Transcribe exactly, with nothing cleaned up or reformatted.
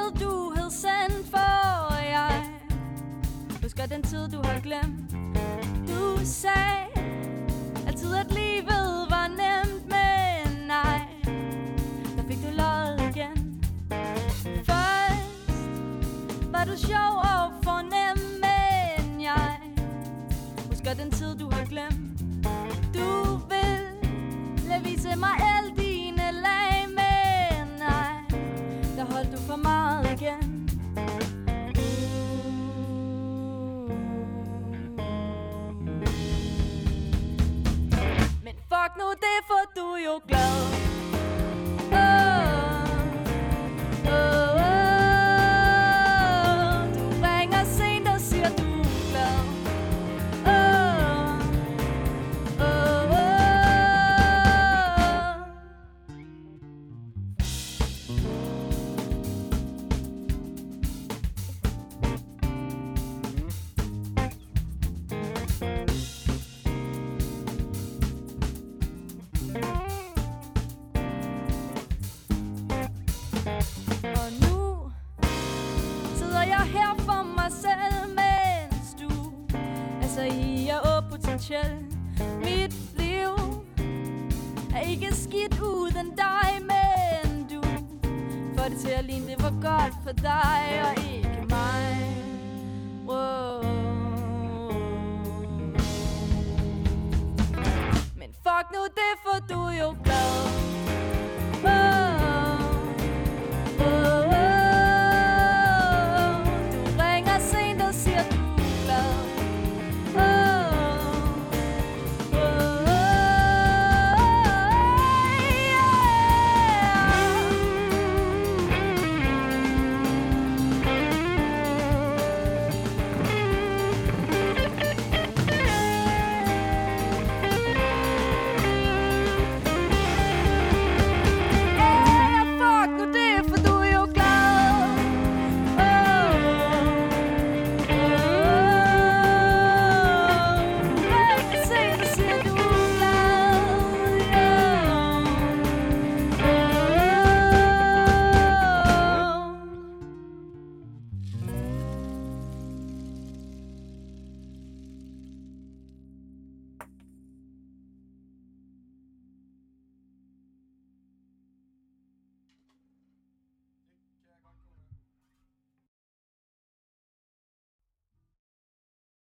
billede du havde sendt, for jeg husker den tid du har glemt. Du sagde altid at livet var nemt, men nej, der fik du løjet igen. Først var du sjov og fornem, men jeg husker den tid du har glemt. Du vil lade vise mig alle dine lag, men nej, der holdt du for meget igen. Men fuck nu, det får du jo glad. Oh, oh, oh. Du ringer sent og siger du er glad. Oh, oh, oh. Og nu sidder jeg her for mig selv, mens du altså I er åh potentiel. Mit liv er ikke skidt uden dig, men du får det til at ligne det var godt for dig og ikke mig. Wow. Men fuck nu, det får du jo glad.